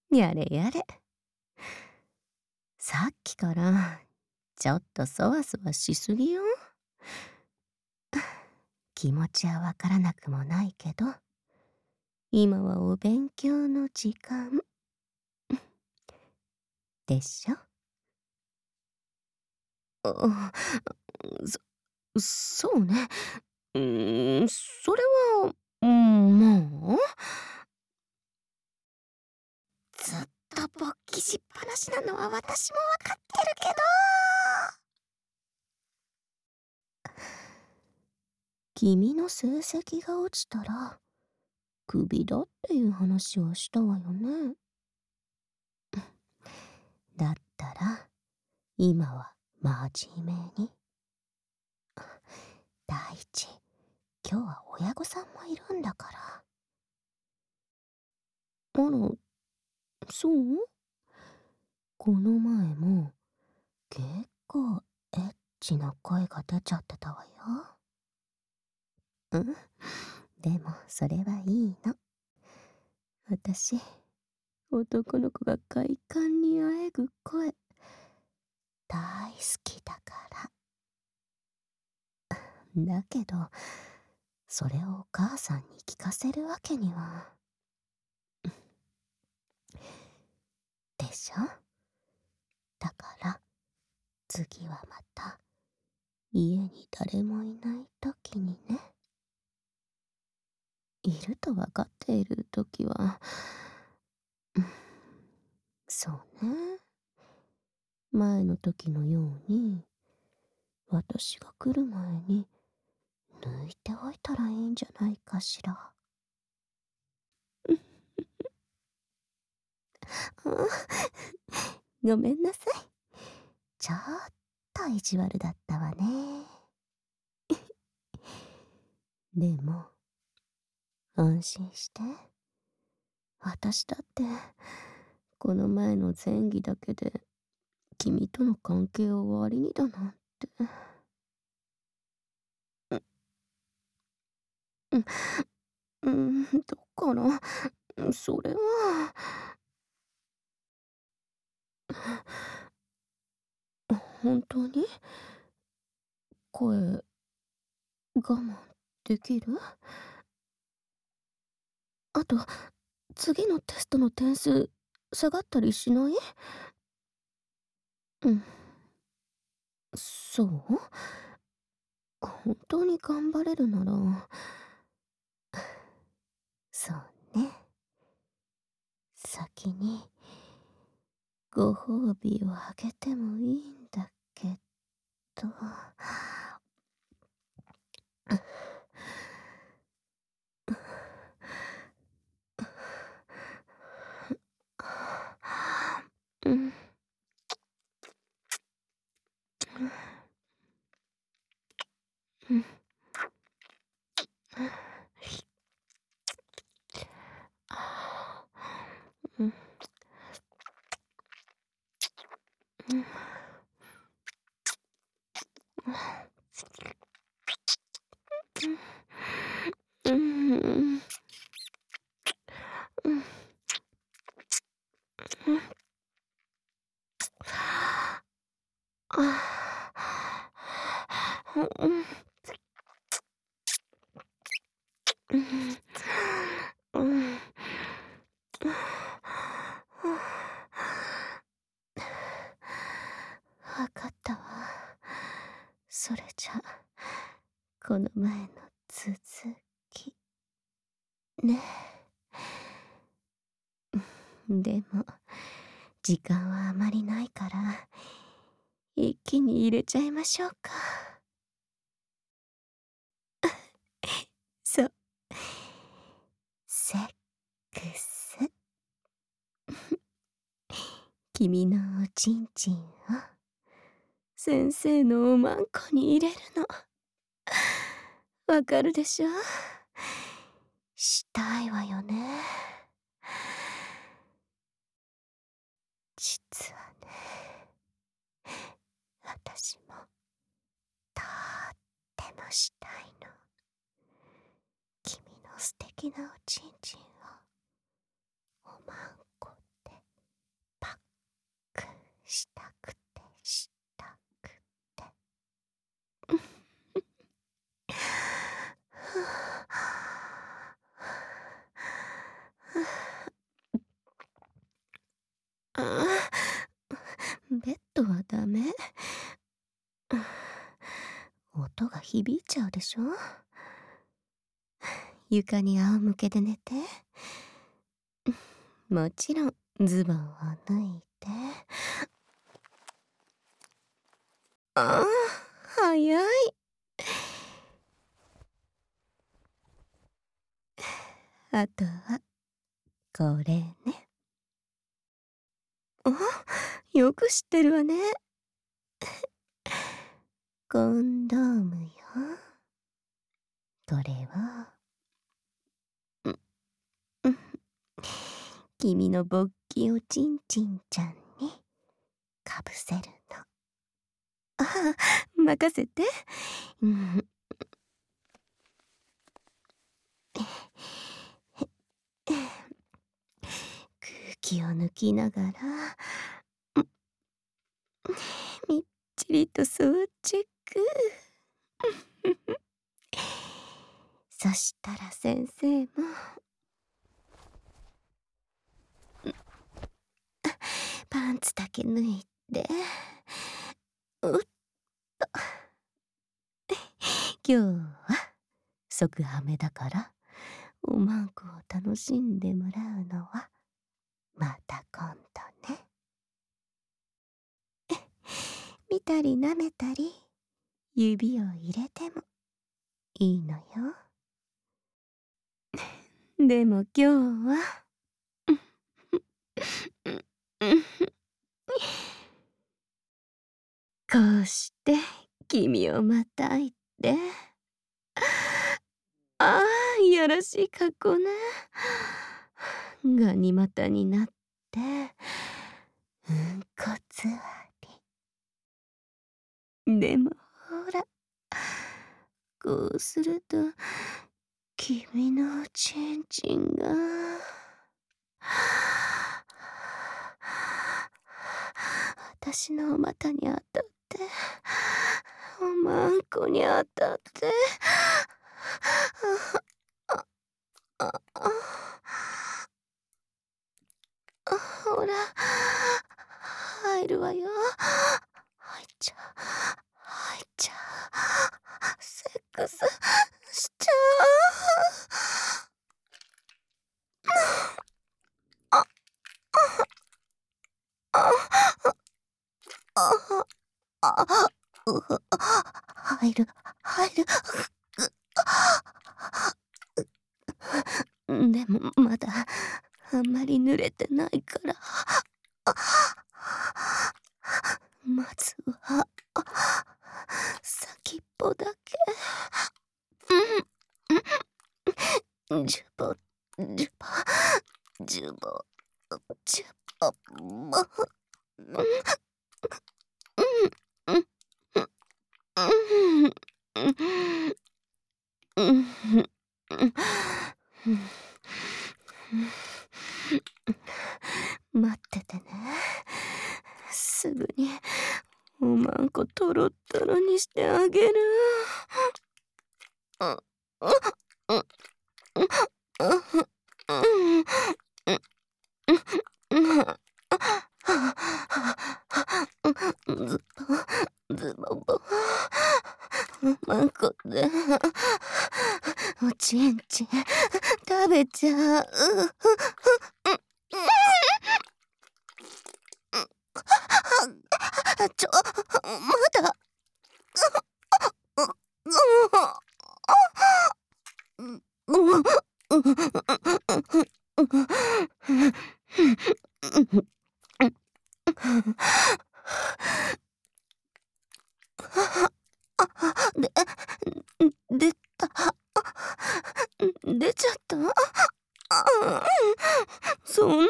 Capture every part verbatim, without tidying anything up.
やれやれ。さっきからちょっとそわそわしすぎよ。気持ちはわからなくもないけど、今はお勉強の時間でしょ。あ、そそうね。うーん、それは、うん、まあ。ずっと勃起しっぱなしなのは私もわかってるけど。君の成績が落ちたらクビだっていう話をしたわよね。だったら今は真面目に。第一、今日は親御さんもいるんだから。あら、そう？この前も結構エッチな声が出ちゃってたわよ。うん、でもそれはいいの。私、男の子が快感にあえぐ声大好きだから。だけど、それをお母さんに聞かせるわけには。でしょ？だから、次はまた、家に誰もいない時にね。いると分かっている時は、そうね。前の時のように、私が来る前に、抜いておいたらいいんじゃないかしら。ごめんなさい。ちょっと意地悪だったわね。でも、安心して。私だって、この前の前儀だけで、君との関係を終わりにだなんて。うん、うん、だから、それは。本当に声、我慢できる？あと、次のテストの点数、下がったりしない？うん。そう？本当に頑張れるなら。そうね。先に、ご褒美をあげてもいいんだけど。うん。うん。うん。うん。うん。うん。うん。うん。わかったわ。それじゃ、この前の続き。ね。でも、時間はあまりないから、一気に入れちゃいましょうか。そう。セックス。君のおちんちんを先生のおまんこに入れるの。わかるでしょ？したいわよね。実はね、私もとってもしたいの。君の素敵なおちんちんをおまんこってしたくてしたくて。ああ、ベッドはダメ。音が響いちゃうでしょ。床に仰向けで寝て。もちろんズボンを脱いで。ああ、早い。あとはこれね。あ、よく知ってるわね。コンドームよ。これは、うん、うん、君の勃起をちんちんちゃんにかぶせるの。ああ、任せて。うん、空気を抜きながら、みっちりと装着。そしたら先生もパンツだけ脱いで。うっと。今日は即ハメだから、おまんこを楽しんでもらうのはまた今度ね。見たり舐めたり指を入れてもいいのよ。でも今日はこうして君をまたいて。ああ、いやらしい格好ね。ガニ股になってうんこ座り。でもほら、こうすると君のチンチンが私のお股に当たっておまんこに当たってああああ、ほら入るわよ。入っちゃう入っちゃう。セックスしちゃう。あああああ入る入る。でもまだあんまり濡れてないから。まずは先っぽだけ。うん、ジュボジュボジュボジュボボ。待っててね。すぐにおまんこトロットロにしてあげる。ズボズボボおまんこでおちんちん食べちゃう。ちょ、まだ。で、出た。出ちゃった。そんな。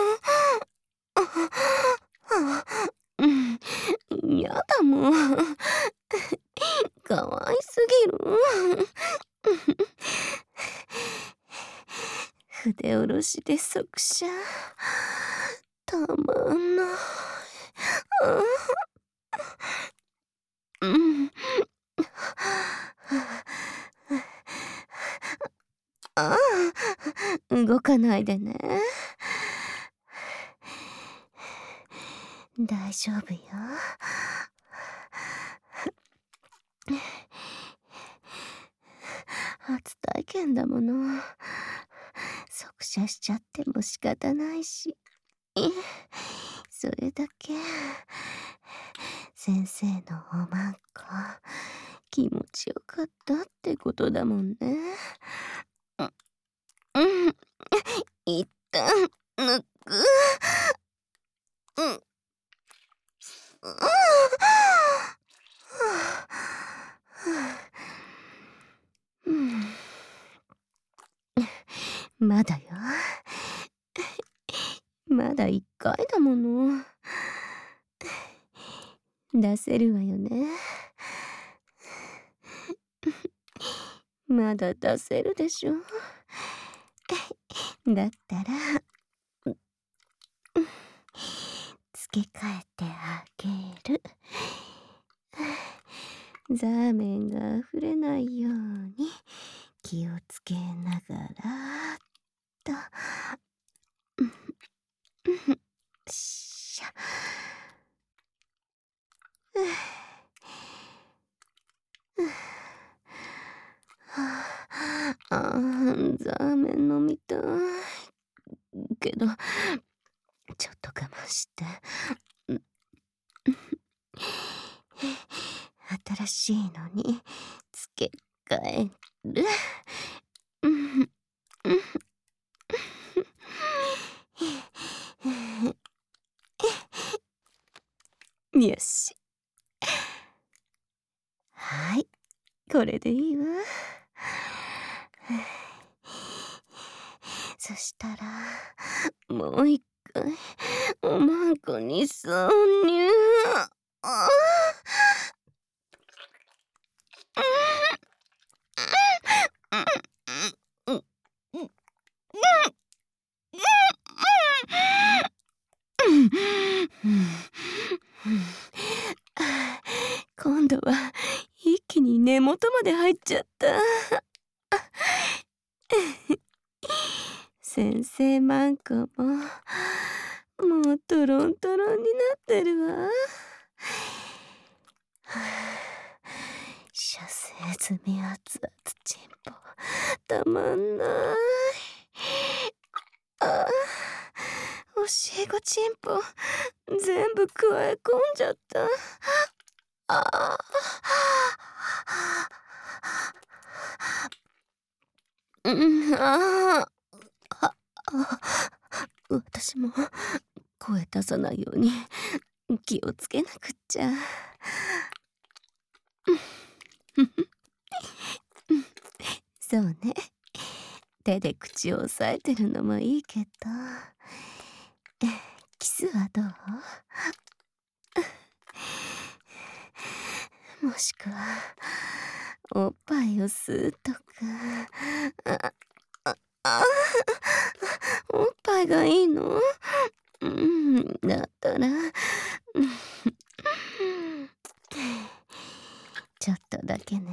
やだもん。かわいすぎる。筆下ろしで即射。たまんない。 うん。ああ、動かないでね。大丈夫よ。初体験だもの。速射しちゃっても仕方ないし。それだけ先生のおまんこ気持ちよかったってことだもんね。う、うん、一旦抜く。うん。うん。まだよ。まだ一回だもの。出せるわよね。まだ出せるでしょ。だったら付け替えてあげる。ザーメンが溢れないように気をつけながらと。しゃ。あー、ザーメン飲みたいけどちょっと我慢して。新しいのに付け替える。よし。はい、これでいいわ。そしたらもう一回おまんこに挿入。あ今度は一気に根元まで入っちゃった。先生マンコももうトロントロンになってるわ。射精済み熱々チンポたまんない。ああ、教え子チンポ全部くわえ込んじゃった。ああ。うん、ああ。あ、私も声出さないように気をつけなくっちゃ。そうね。手で口を押さえてるのもいいけど、キスはどう？もしくはおっぱいを吸うとか。あああ、おっぱいがいいの？うん、だったらちょっとだけね。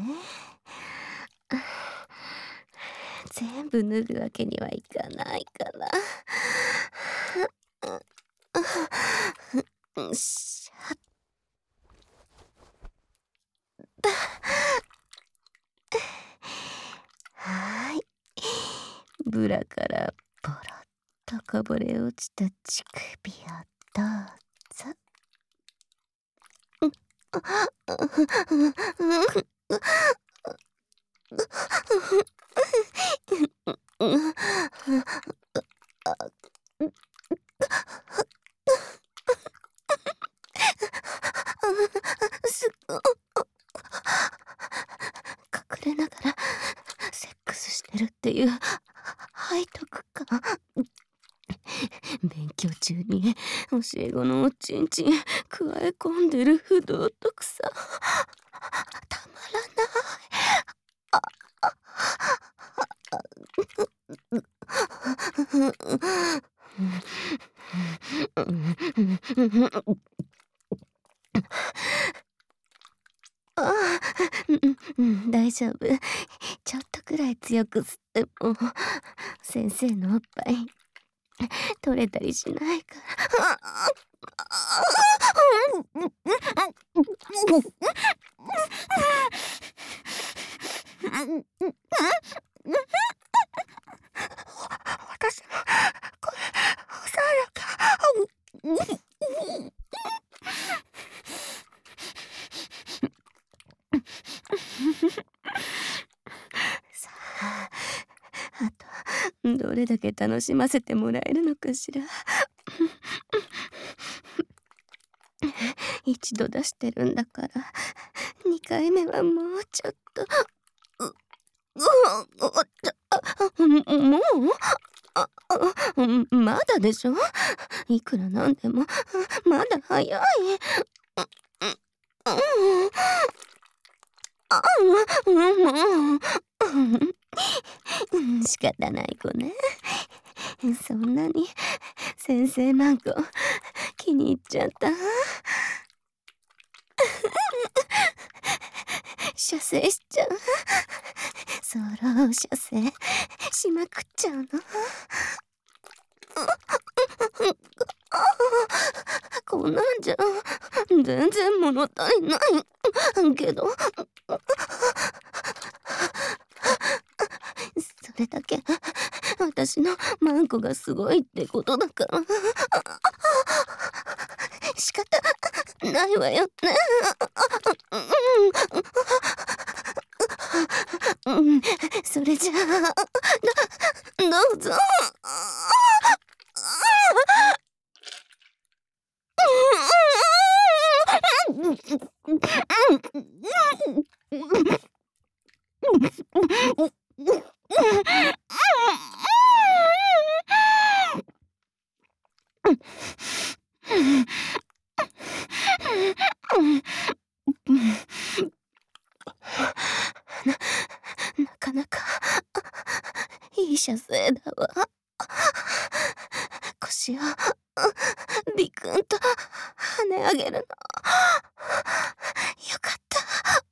全部脱ぐわけにはいかないから。しゃった。はーい。ブラからポロッとこぼれ落ちた乳首をどうぞ。す隠れながらセックスしてるっていう背徳感。勉強中に教え子のおちんちんくわえ込んでる不道徳さたまらない。あ強く吸っても先生のおっぱい取れたりしないから。私の声さやか。さあ、あとどれだけ楽しませてもらえるのかしら。一度出してるんだからにかいめはもうちょっと。うううもうあまだでしょ。いくらなんでもまだ早い。仕方ない子ね。そんなに先生マンコ気に入っちゃった。射精しちゃう。ソロ射精しまくっちゃうの。こんなんじゃ全然物足りないけど、それだけ私のマンコがすごいってことだから仕方ないわよね。うん、それじゃあどうぞ。なかなかいい射精だわ。腰をビクンと跳ね上げるのよかった。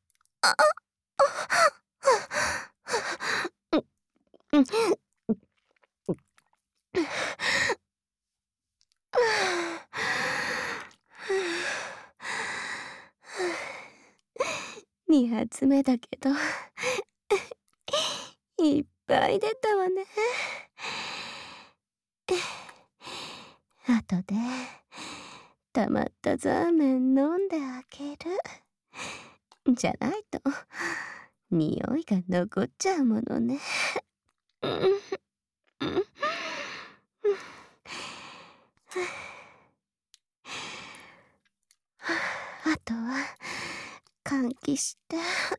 に発目だけどいっぱい出たわね。後で溜まったザーメン飲んであげる。じゃないと匂いが残っちゃうものね。あとは換気して。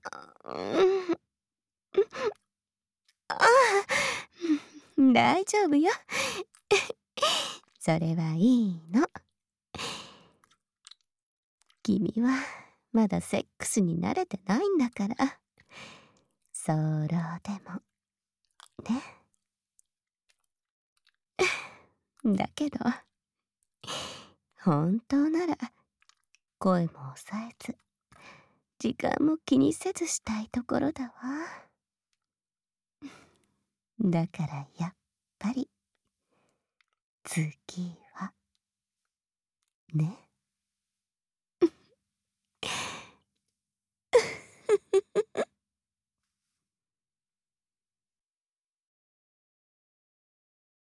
大丈夫よ。それはいいの。君はまだセックスに慣れてないんだから。ソロでもね。だけど本当なら声も抑えず時間も気にせずしたいところだわ。だからやっぱり次はね。